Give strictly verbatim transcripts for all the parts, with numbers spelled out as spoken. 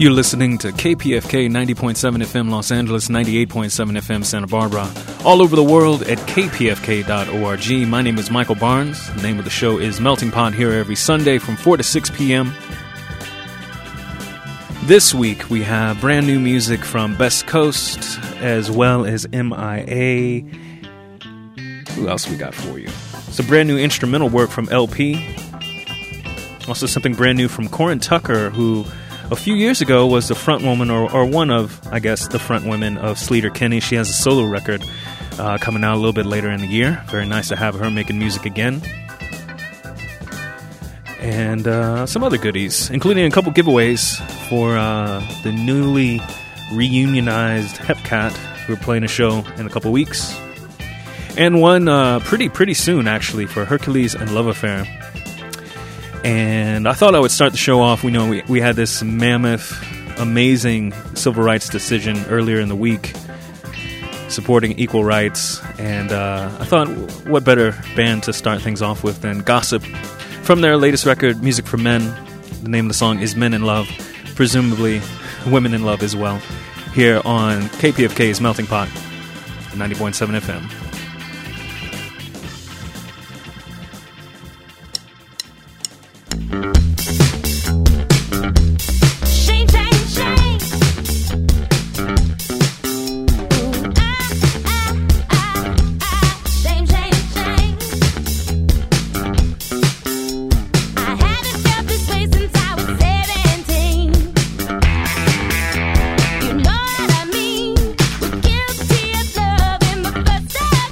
You're listening to K P F K ninety point seven F M Los Angeles, ninety-eight point seven F M Santa Barbara, all over the world at k p f k dot org. My name is Michael Barnes. The name of the show is Melting Pot, here every Sunday from four to six p.m. This week we have brand new music from Best Coast as well as M I A. Who else we got for you? Some brand new instrumental work from L P. Also something brand new from Corin Tucker, who a few years ago was the front woman, or, or one of, I guess, the front women of Sleater-Kinney. She has a solo record uh, coming out a little bit later in the year. Very nice to have her making music again. And uh, some other goodies, including a couple giveaways for uh, the newly reunionized Hepcat, who are playing a show in a couple weeks. And one uh, pretty, pretty soon, actually, for Hercules and Love Affair. And I thought I would start the show off. We know we, we had this mammoth, amazing civil rights decision earlier in the week supporting equal rights. And uh, I thought, what better band to start things off with than Gossip from their latest record, Music for Men. The name of the song is Men in Love, presumably Women in Love as well, here on K P F K's Melting Pot, ninety point seven F M. You know what I mean? We're guilty of love in the first time.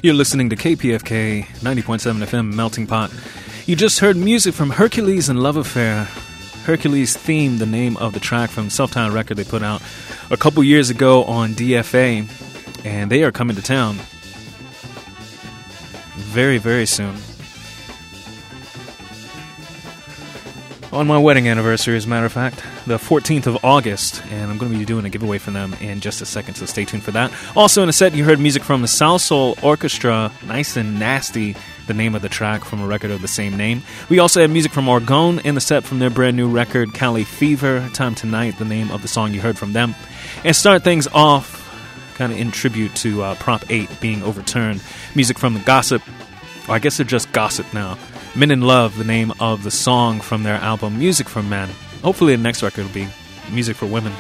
You're listening to K P F K ninety point seven F M Melting Pot. You just heard music from Hercules and Love Affair. Hercules Theme, the name of the track from self-titled record they put out a couple years ago on D F A, and they are coming to town very, very soon. On my wedding anniversary, as a matter of fact, the fourteenth of August, and I'm going to be doing a giveaway for them in just a second, so stay tuned for that. Also in a set, you heard music from the South Soul Orchestra, Nice and Nasty, the name of the track from a record of the same name. We also had music from Orgone in the set from their brand new record, Cali Fever, Time Tonight, the name of the song you heard from them. And start things off, kind of in tribute to uh, Prop eight being overturned, music from the Gossip, or I guess they're just Gossip now. Men in Love, the name of the song from their album Music for Men. Hopefully the next record will be Music for Women.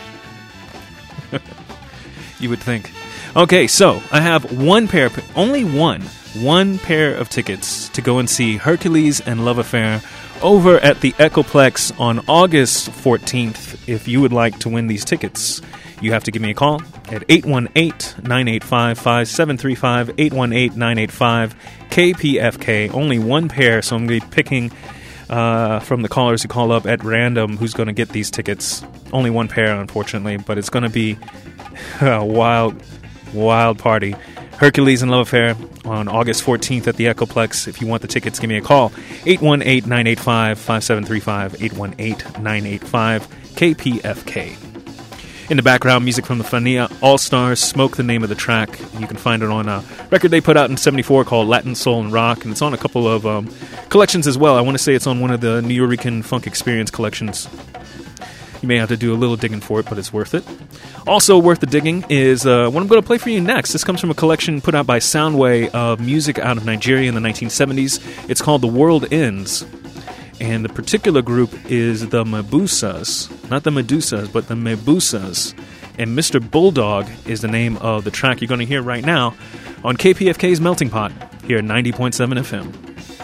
You would think. Okay, so I have one pair, only one, one pair of tickets to go and see Hercules and Love Affair over at the Echoplex on August fourteenth. If you would like to win these tickets, you have to give me a call at eight one eight, nine eight five, five seven three five, eight one eight, nine eight five, K P F K. Only one pair, so I'm going to be picking uh, from the callers who call up at random who's going to get these tickets. Only one pair, unfortunately, but it's going to be a wild, wild party. Hercules and Love Affair on August fourteenth at the Echoplex. If you want the tickets, give me a call. eight one eight, nine eight five, five seven three five, eight one eight, nine eight five, K P F K. In the background, music from the Fania All-Stars, Smoke, the name of the track. You can find it on a record they put out in seventy-four called Latin Soul and Rock, and it's on a couple of um, collections as well. I want to say it's on one of the Nuyorican Funk Experience collections. You may have to do a little digging for it, but it's worth it. Also worth the digging is uh, what I'm going to play for you next. This comes from a collection put out by Soundway of music out of Nigeria in the nineteen seventies. It's called The World Ends. And the particular group is the Mebusas. Not the Medusas, but the Mebusas. And Mister Bulldog is the name of the track you're going to hear right now on K P F K's Melting Pot here at ninety point seven F M.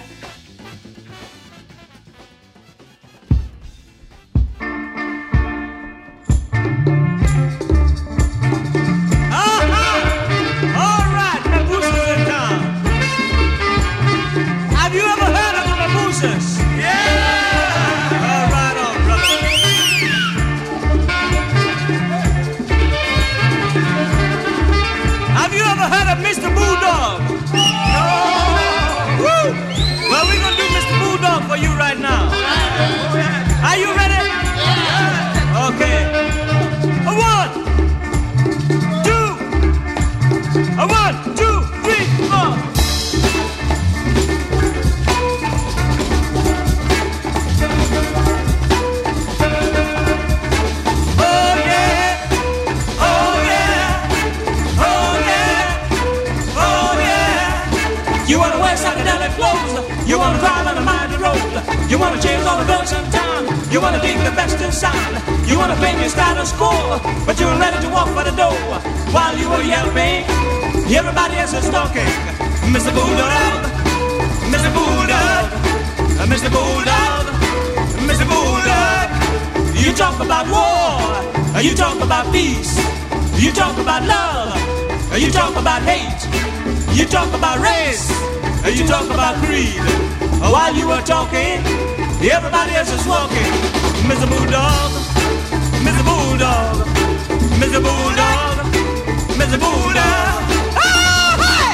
You wanna change all the girls in town. You wanna be the best in sound. You wanna claim your status quo, but you're ready to walk by the door. While you were yelping, everybody else is talking. Mister Bulldog, Mister Bulldog, Mister Bulldog, Mister Bulldog. You talk about war, you talk about peace, you talk about love, you talk about hate, you talk about race, you talk about creed. While you were talking, everybody else is walking. Mister Bulldog, Mister Bulldog, Mister Bulldog, Mister Bulldog. Oh, hey!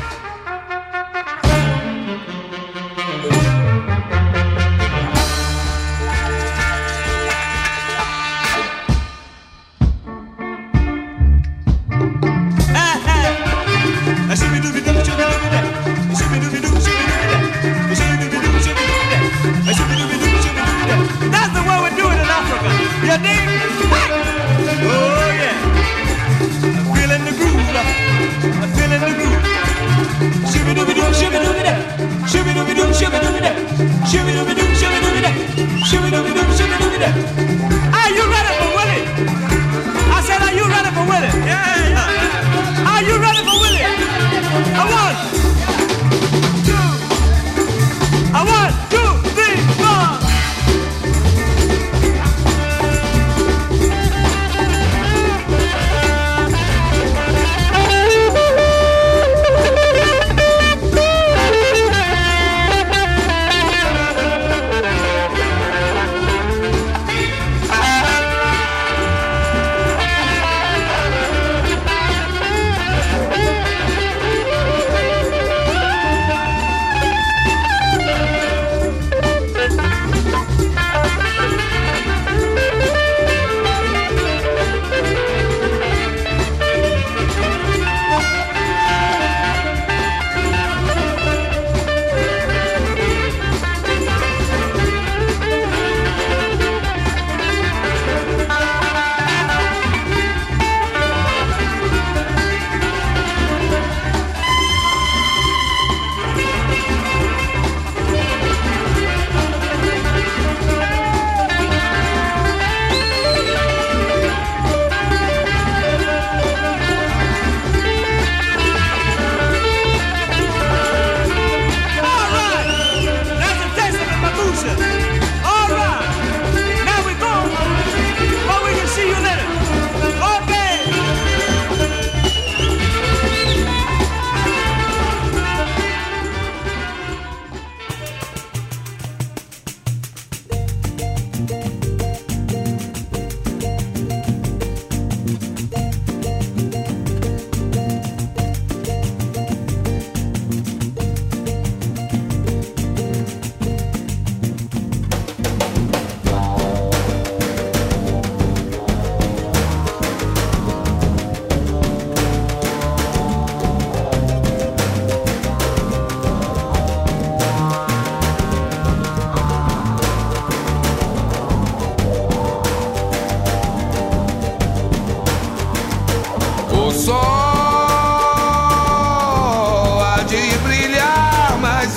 Ah, ah. Shooby-dooby-doo, shooby-dooby-doo, shooby-dooby-doo, shooby-dooby-doo. That's the way we do it in Africa. You dig? Oh yeah. I'm feeling the groove.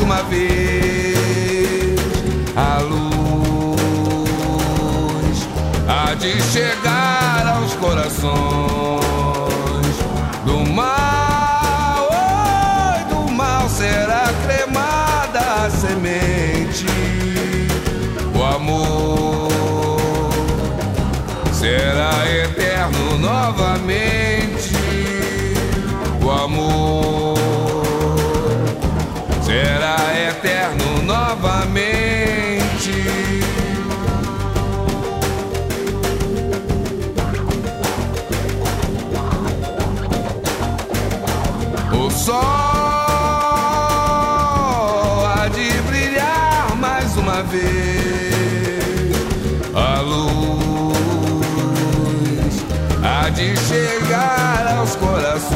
uma vez a luz há de chegar aos corações do mal, oi, do mal será cremada a semente, o amor será eterno novamente, o amor será eterno novamente. O sol há de brilhar mais uma vez, a luz há de chegar aos corações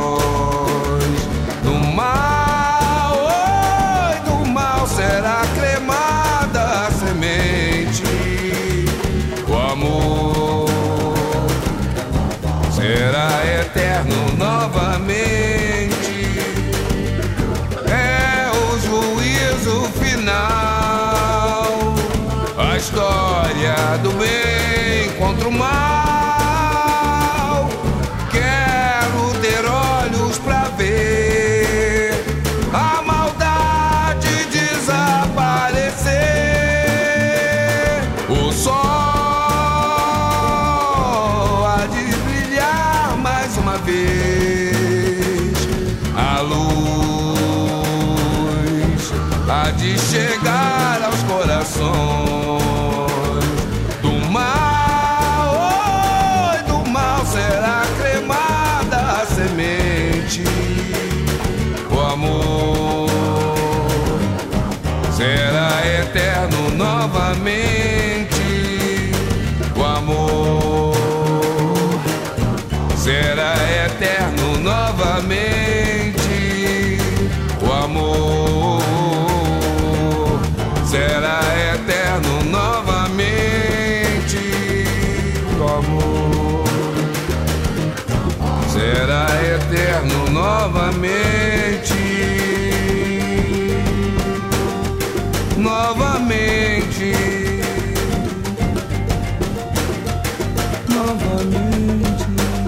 do mal, oi, do mal será cremada a semente, o amor será eterno novamente. É o juízo final, a história do bem contra o mal. Quero ter olhos pra ver a maldade desaparecer. O sol há de brilhar mais uma vez, a luz há de chegar aos corações do mal, oi, do mal será cremada a semente, o amor será eterno novamente, o amor será eterno novamente, o amor será eterno novamente, o amor será eterno novamente, novamente, novamente.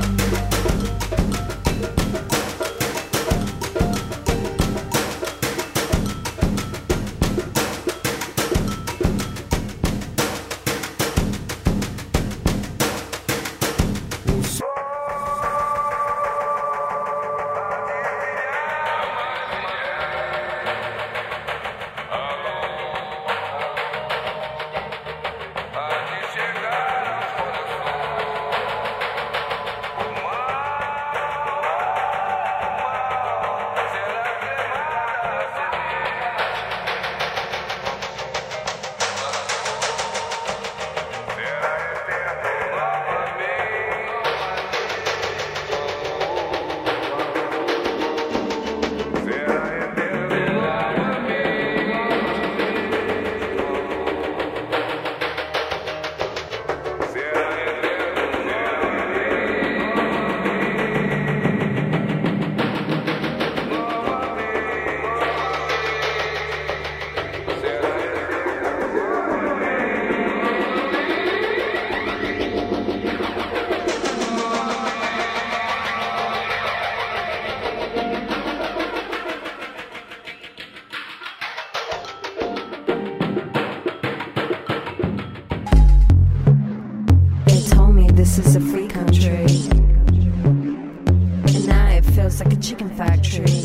This is a free country, and now it feels like a chicken factory.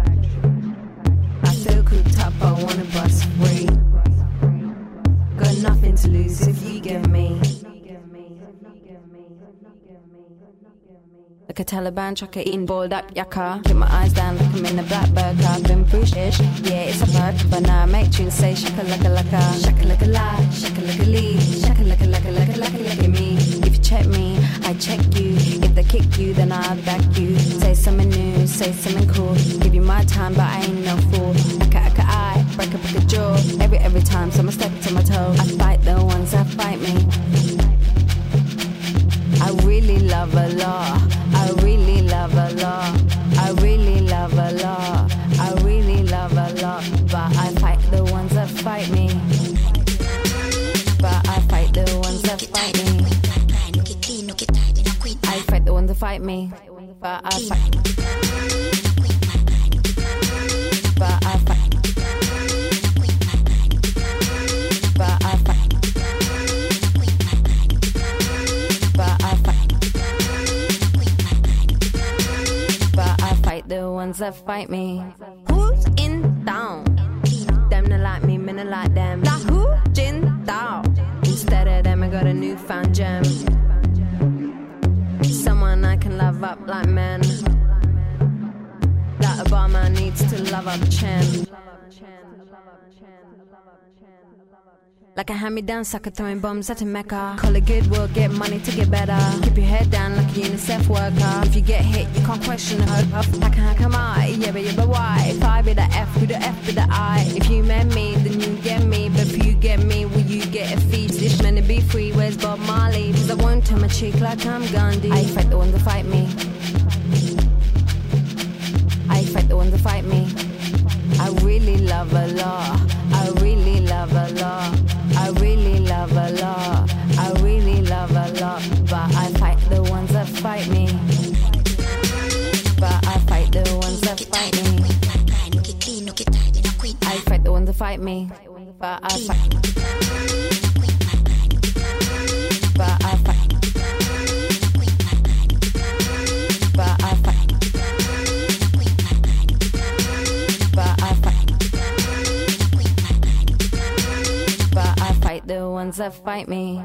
I feel cooped up, I wanna bust free. Got nothing to lose if you get me. Like a Taliban trucker eating boiled up yakka. Keep my eyes down like I'm in a black burger. I've been through shit, yeah, it's a perk. But now I make tunes say shaka laka laka, shaka laka la, shaka laka lee, shaka laka laka laka laka laka me. If you check me, I check you. If they kick you, then I'll back you. Say something new, say something cool. Give you my time, but I ain't no fool. Aka aka I, break a break a jaw. Every every time, so I'ma step to my toe. I fight the ones that fight me. I really love a law. I really love a law. I really love a law. I really love a law. But fight me. I fight the ones that fight me. But I fight. But I fight. But I fight. But I fight. But I fight the ones that fight me. Who's in town? Them not like me, me not like them. Like who? Jin Dao. Instead of them, I got a newfound gem. Someone I can love up like men. That Obama needs to love up Chen. Like a hand-me-down sucker throwing bombs at a Mecca. Call it good, we'll get money to get better. Keep your head down like a UNICEF worker. If you get hit, you can't question her. How can I come I? Yeah, but yeah, but why? If I be the F, who the F be the I? If you met me, then you get me. But if you get me, will you get a feast? This man to be free, where's Bob Marley? Cause I won't turn my cheek like I'm Gandhi. I fight the ones that fight me. I fight the ones that fight me. I really love a law. I really love a law. I really love a law. I really love a law. But I fight the ones that fight me. But I fight the ones that fight me. I fight the ones that fight me. But I fight. But I fight. But I fight. But I fight. But I fight the ones that fight me.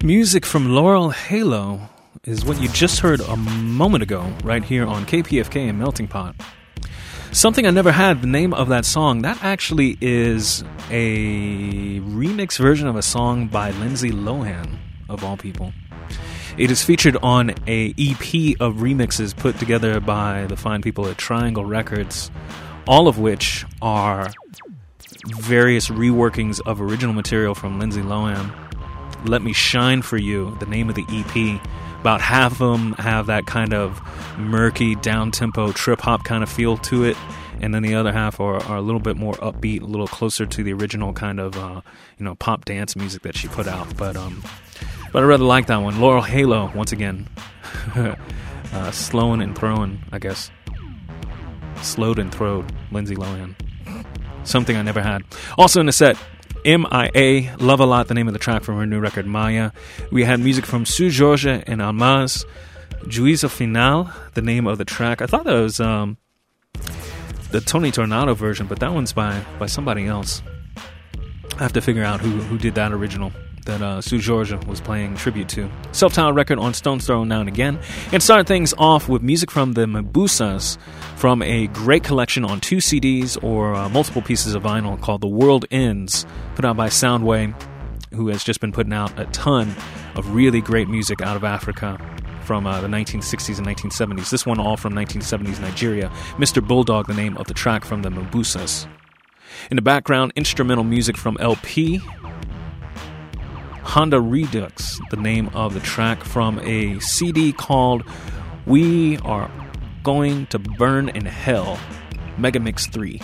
Music from Laurel Halo is what you just heard a moment ago, right here on K P F K and Melting Pot. Something I Never Had, the name of that song, that actually is a remix version of a song by Lindsay Lohan, of all people. It is featured on a E P of remixes put together by the fine people at Triangle Records, all of which are various reworkings of original material from Lindsay Lohan. Let Me Shine For You, the name of the E P. About half of them have that kind of murky, down-tempo, trip-hop kind of feel to it, and then the other half are, are a little bit more upbeat, a little closer to the original kind of, uh, you know, pop dance music that she put out. But um, but I rather like that one. Laurel Halo, once again, uh, slowing and throwing, I guess. Slowed and throwed, Lindsay Lohan. Something I Never Had. Also in the set, M I A, Love A Lot, the name of the track from her new record, Maya. We had music from Su Jorge and Almaz. Juicio Final, the name of the track. I thought that was um, the Tony Tornado version, but that one's by, by somebody else. I have to figure out who, who did that original that uh, Su Jorge was playing tribute to. Self-titled record on Stone's Throw Now and Again. And start things off with music from the Mabusas from a great collection on two C Ds or uh, multiple pieces of vinyl called The World Ends, put out by Soundway, who has just been putting out a ton of really great music out of Africa from uh, the nineteen sixties and nineteen seventies. This one all from nineteen seventies Nigeria. Mister Bulldog, the name of the track from the Mabusas. In the background, instrumental music from L P. Honda Redux, the name of the track from a C D called We Are Going to Burn in Hell, Megamix three.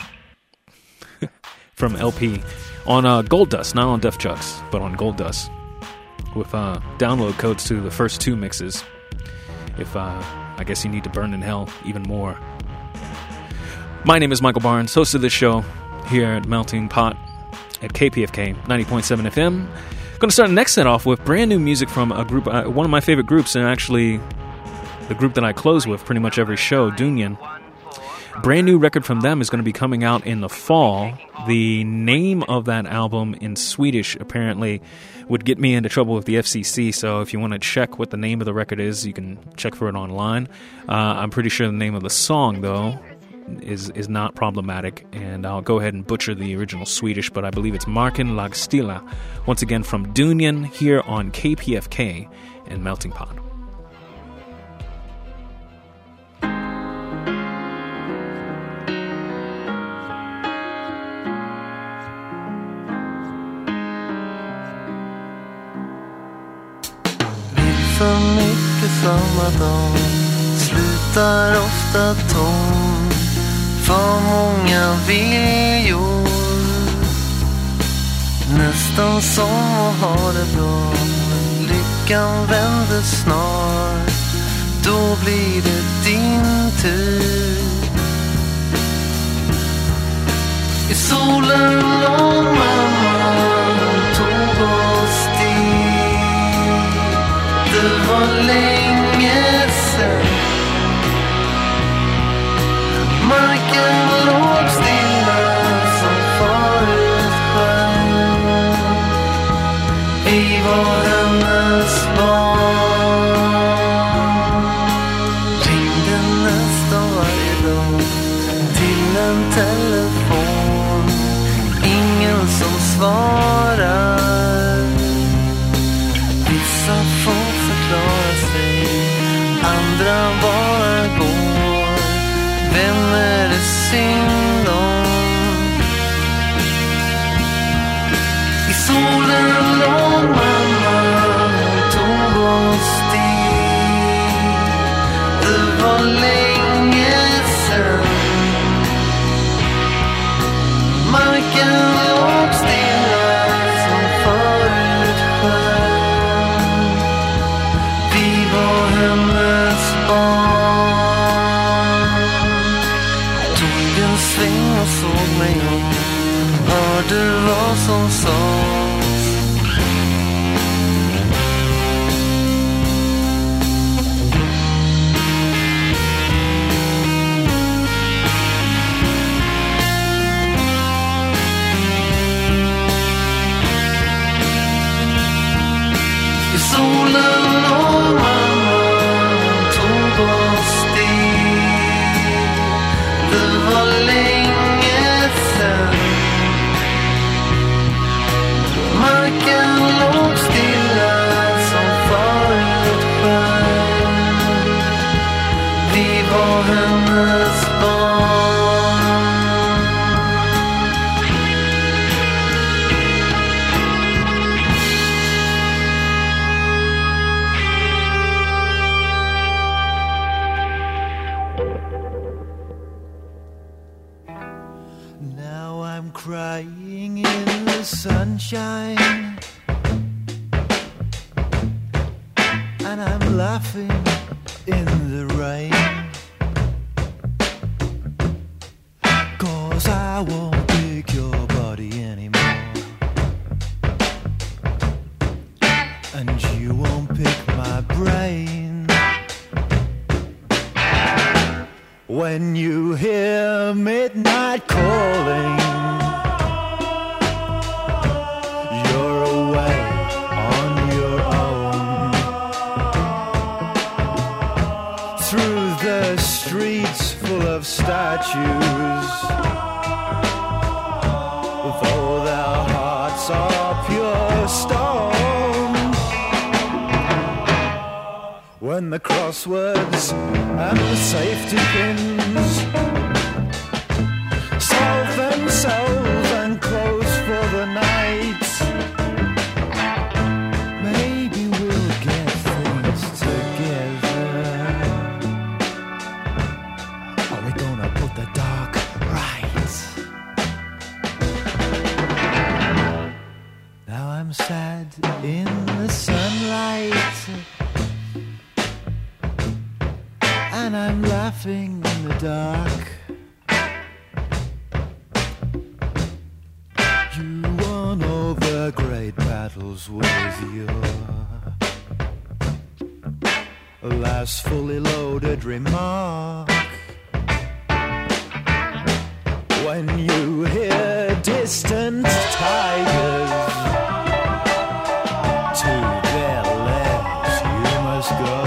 From L P. On uh, Gold Dust, not on Def Chucks, but on Gold Dust. With uh, download codes to the first two mixes. If, uh, I guess you need to burn in hell even more. My name is Michael Barnes, host of this show here at Melting Pot at K P F K ninety point seven F M. Going to start the next set off with brand new music from a group, uh, one of my favorite groups, and actually the group that I close with pretty much every show, Dunyan. Brand new record from them is going to be coming out in the fall. The name of that album in Swedish apparently would get me into trouble with the F C C, so if you want to check what the name of the record is, you can check for it online. Uh, I'm pretty sure the name of the song, though, is is not problematic, and I'll go ahead and butcher the original Swedish, but I believe it's Marken Lagstilla, once again from Dunyan, here on K P F K and Melting Pot. För mycket samma dag slutar ofta tom. För många viljor, nästan som att ha det bra. Men lyckan vänder snart, då blir det din tur. I solen låg mamma, tog oss dit. Det var länge sedan. Marken låg stilla som förut själv. Vi var hennes barn. Ringde nästan varje dag till en telefon. Ingen som svarar. Vissa får förklara sig, andra bara går. Vem är det synd om? I solen låg mamma, hon tog oss dit. Det var länge sedan. Marken låg stilla som förut själv. Vi var hennes barn. Sväng och såg mig om, hörde vad som sades. I Solen och mamma tog oss dit. Det var länge sen. Marken låg stilla som förut sjön. Vi var hennes barn. Now I'm crying in the sunshine, and I'm laughing in the rain, 'cause I won't pick your body anymore, and you won't pick my brain. When you hear midnight calling, you're away on your own, through the streets full of statues, though their hearts are pure stone. When the crosswords and the safety pins solve themselves and close for the night, maybe we'll get things together. Are we gonna put the dark right? Now I'm sad in the sunlight, and I'm laughing in the dark. You won over great battles with your last fully loaded remark. When you hear distant tigers, to their left you must go.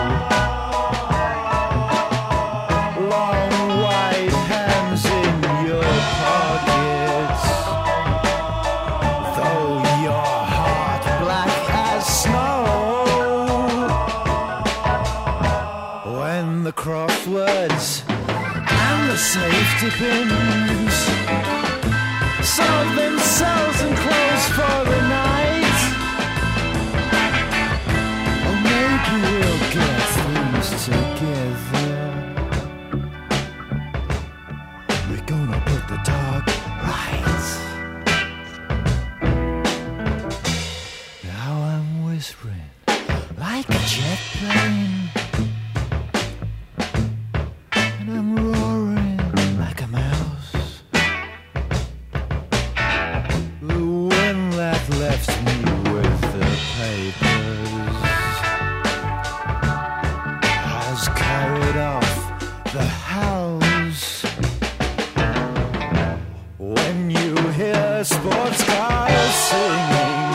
Crosswords and the safety pins solve themselves and close for the night. Or maybe we'll get things together. We're gonna put the dark right. Now I'm whispering like a jet plane, sports cars singing,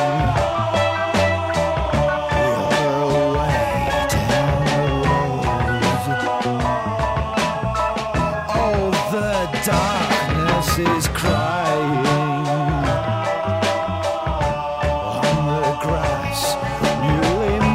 you're away down the road. Oh, the darkness is crying on the grass, newly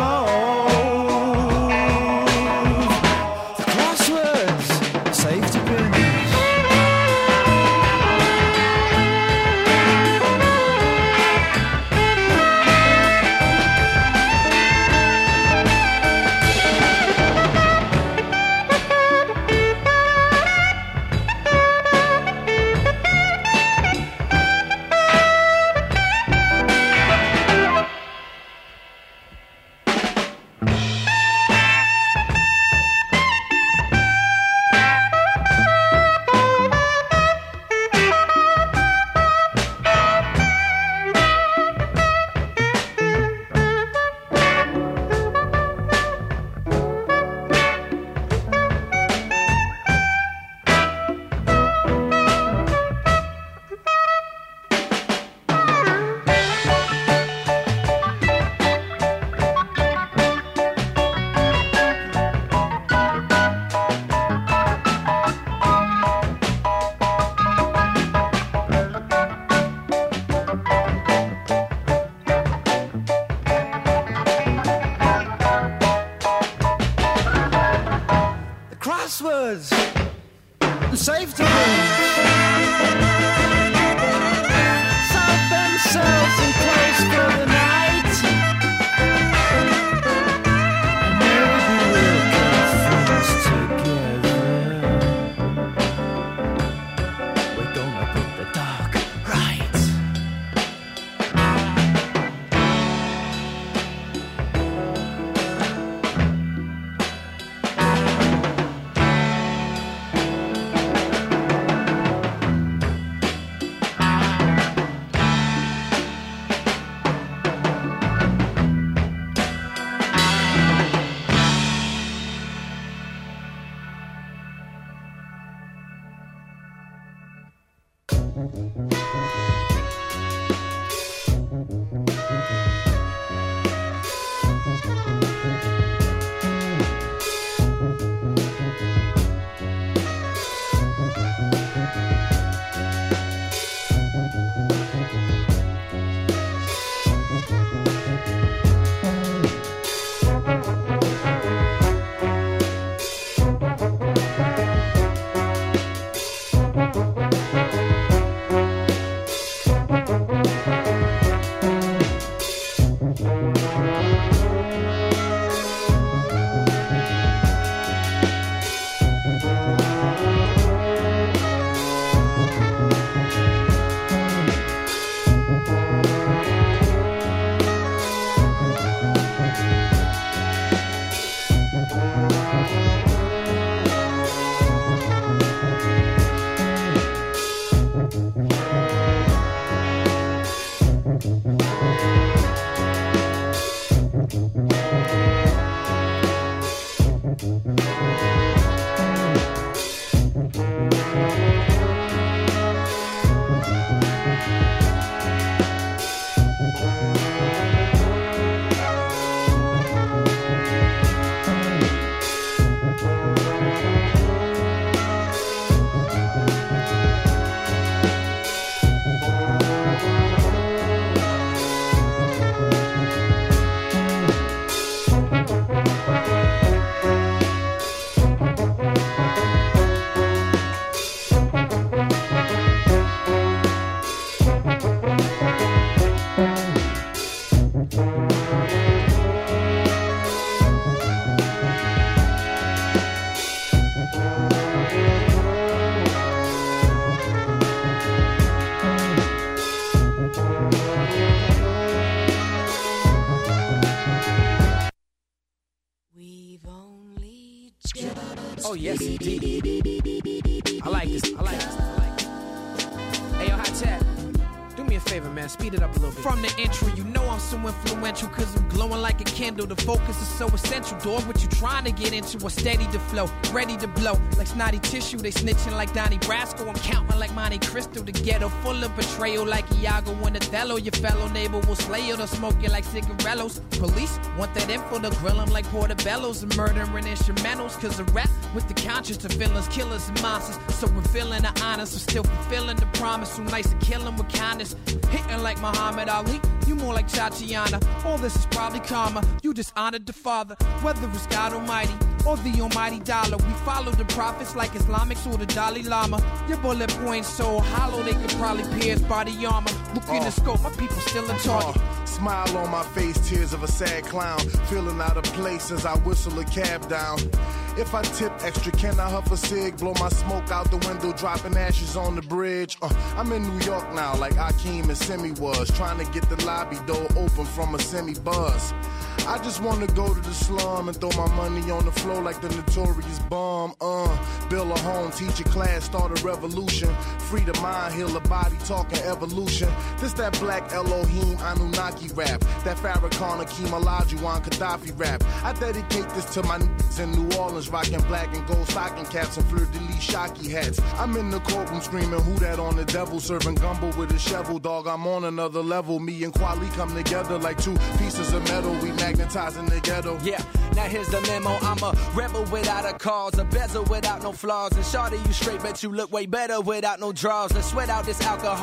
crosswords and safety rooms. Sat themselves in close for the night. And maybe we'll get things together. We're gonna put the dark right. Oh yes, indeed. I like this. I like this. I like this. Hey, yo, Hot Tap. Do me a favor, man. Speed it up a little bit. From the intro, you know I'm so influential, cause I'm glowing like a candle. The focus is so essential. Dog, what you trying to get into? A steady to flow, ready to blow. Like snotty tissue, they snitching like Donnie Brasco. I'm counting like Monte Cristo. The ghetto full of betrayal like Iago and Othello. Your fellow neighbor will slay you, they'll smoke you like cigarillos. Police want that info to grill them like portobellos and murdering instrumentals. Cause a rap with the conscience of villains, killers and monsters. So we're feeling the honor, so still fulfilling the promise. So nice to kill them with kindness. Hitting like Muhammad Ali, you more like Tatiana. All this is probably karma, you just honored the Father. Whether it's God Almighty or the almighty dollar, we follow the prophets like Islamics or the Dalai Lama. Your bullet points so hollow they could probably pierce body armor. Look in the scope, my people still in target. Uh, smile on my face, tears of a sad clown. Feeling out of place as I whistle a cab down. If I tip extra, can I huff a cig? Blow my smoke out the window, dropping ashes on the bridge. Uh, I'm in New York now, like Akeem and Simi was. Trying to get the lobby door open from a semi-buzz. I just wanna go to the slum and throw my money on the floor like the notorious bum. Uh, build a home, teach a class, start a revolution. Free the mind, heal the body, talking evolution. This that black Elohim Anunnaki rap. That Farrakhan Akeem Olajuwon Gaddafi rap. I dedicate this to my niggas in New Orleans, rocking black and gold stocking caps and fleur-de-lis shocky hats. I'm in the courtroom screaming, who that on the devil? Serving gumbo with a shovel, dog, I'm on another level. Me and Kweli come together like two pieces of metal. We magnetizing the ghetto. Yeah, now here's the memo. I'm a rebel without a cause, a bezel without no flaws. And shawty, you straight, bet you look way better without no draws. Let's sweat out this alcohol.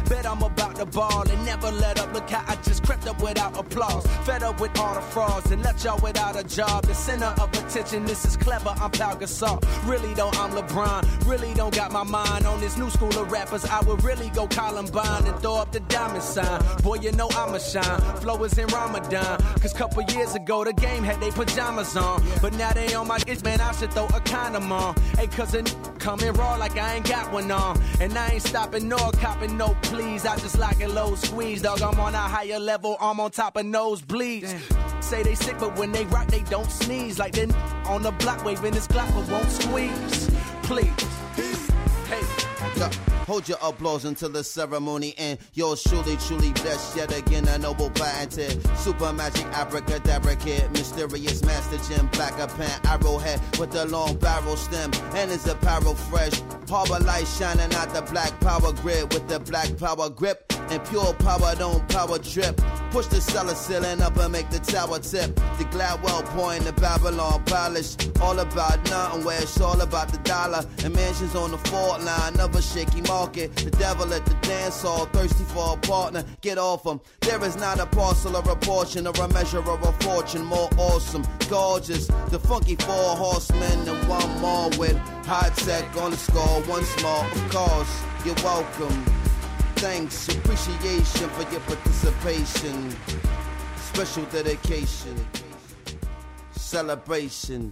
Bet I'm about to ball and never let up. Look how I just crept up without applause. Fed up with all the frauds and left y'all without a job. The center of attention, this is clever, I'm Pau Gasol. Really don't, I'm LeBron. Really don't got my mind on this new school of rappers. I would really go Columbine and throw up the diamond sign. Boy, you know I'ma shine. Flow is in Ramadan. Cause couple years ago, the game had they pajamas on. But now they on my itch, man, I should throw a condom on. Hey, cause a n- coming raw like I ain't got one on. And I ain't stopping nor copping no please. I just like a low squeeze, dog. I'm on a higher level, I'm on top of nosebleeds. Say they sick, but when they rock, they don't sneeze. Like they on the block waving this Glock, but won't squeeze. Please. Hey. Yo, hold your applause until the ceremony end. Yours truly, truly blessed yet again. A noble patented super magic abracadabra kid, mysterious master gem, black a pen, arrowhead with the long barrel stem, and his apparel fresh. Harbor light shining out the black power grid with the black power grip. And pure power don't power trip. Push the cellar ceiling up and make the tower tip. The Gladwell point, the Babylon Palace. All about nothing where it's all about the dollar. And mansions on the fault line, another shaky market. The devil at the dance hall, thirsty for a partner. Get off him. There is not a parcel or a portion or a measure of a fortune more awesome, gorgeous. The funky four horsemen and one more with high tech on the score. One small, of course. You're welcome. Thanks, appreciation for your participation. Special dedication. Celebration.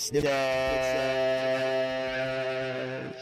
Yes.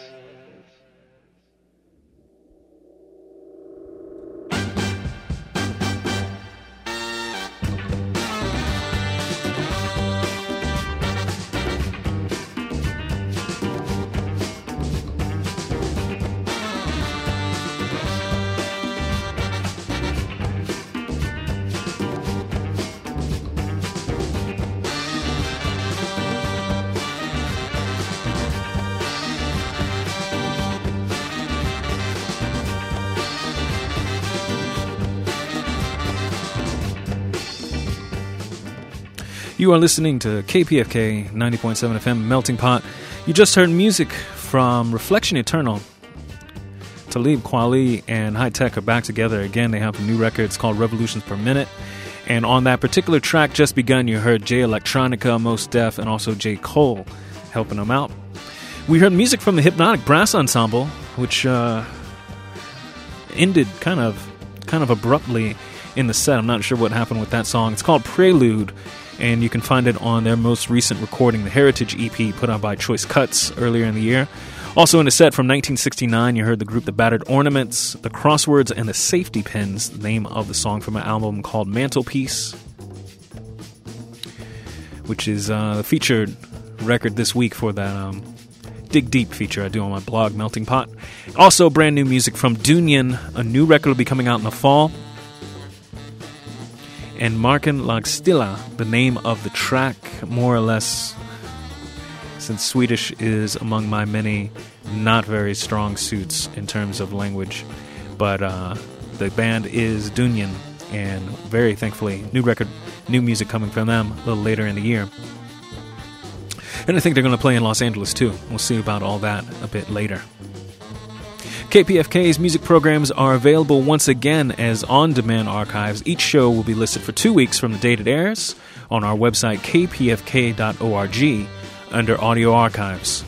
You are listening to K P F K ninety point seven F M Melting Pot. You just heard music from Reflection Eternal. Talib Kweli and High Tech are back together again. They have a new record. It's called Revolutions Per Minute. And on that particular track, Just Begun, you heard Jay Electronica, Mos Def, and also J. Cole helping them out. We heard music from the Hypnotic Brass Ensemble, which uh, ended kind of, kind of abruptly in the set. I'm not sure what happened with that song. It's called Prelude. And you can find it on their most recent recording, the Heritage E P, put out by Choice Cuts earlier in the year. Also in the set from nineteen sixty-nine, you heard the group The Battered Ornaments, The Crosswords, and The Safety Pins, the name of the song from an album called Mantelpiece, which is uh, the featured record this week for that um, Dig Deep feature I do on my blog, Melting Pot. Also, brand new music from Dunion. A new record will be coming out in the fall. And Marken Lagstilla, the name of the track, more or less, since Swedish is among my many not very strong suits in terms of language. But uh, the band is Dunion, and very thankfully, new record, new music coming from them a little later in the year. And I think they're going to play in Los Angeles too. We'll see about all that a bit later. K P F K's music programs are available once again as on-demand archives. Each show will be listed for two weeks from the date it airs on our website, k p f k dot org, under Audio Archives.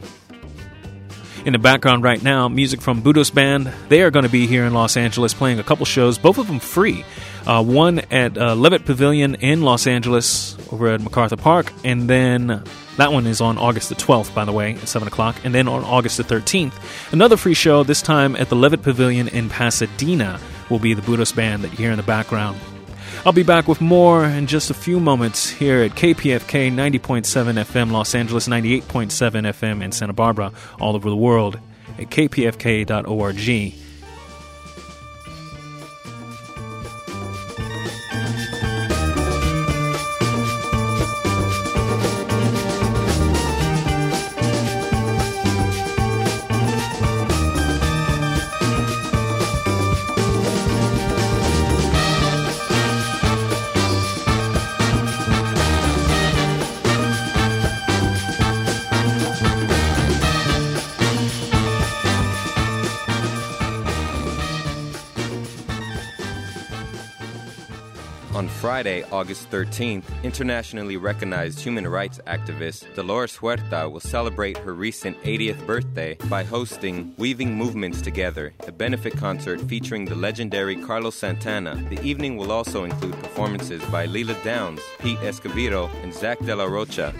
In the background right now, music from Budos Band. They are going to be here in Los Angeles playing a couple shows, both of them free. Uh, one at uh, Levitt Pavilion in Los Angeles over at MacArthur Park, and then that one is on August the twelfth, by the way, at seven o'clock, and then on August the thirteenth, another free show, this time at the Levitt Pavilion in Pasadena, will be the Budos Band that you hear in the background. I'll be back with more in just a few moments here at K P F K ninety point seven F M Los Angeles, ninety-eight point seven F M in Santa Barbara, all over the world at k p f k dot org. Friday, August thirteenth, internationally recognized human rights activist Dolores Huerta will celebrate her recent eightieth birthday by hosting Weaving Movements Together, a benefit concert featuring the legendary Carlos Santana. The evening will also include performances by Lila Downs, Pete Escovedo, and Zach De La Rocha.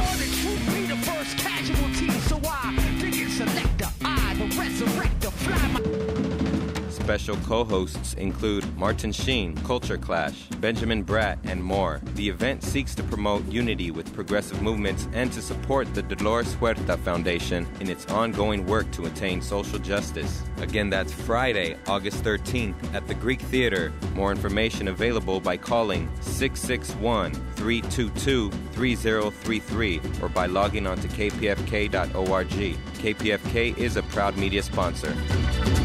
Special co-hosts include Martin Sheen, Culture Clash, Benjamin Bratt, and more. The event seeks to promote unity with progressive movements and to support the Dolores Huerta Foundation in its ongoing work to attain social justice. Again, that's Friday, August thirteenth at the Greek Theater. More information available by calling six six one, three two two, three zero three three or by logging on to k p f k dot org. K P F K is a proud media sponsor.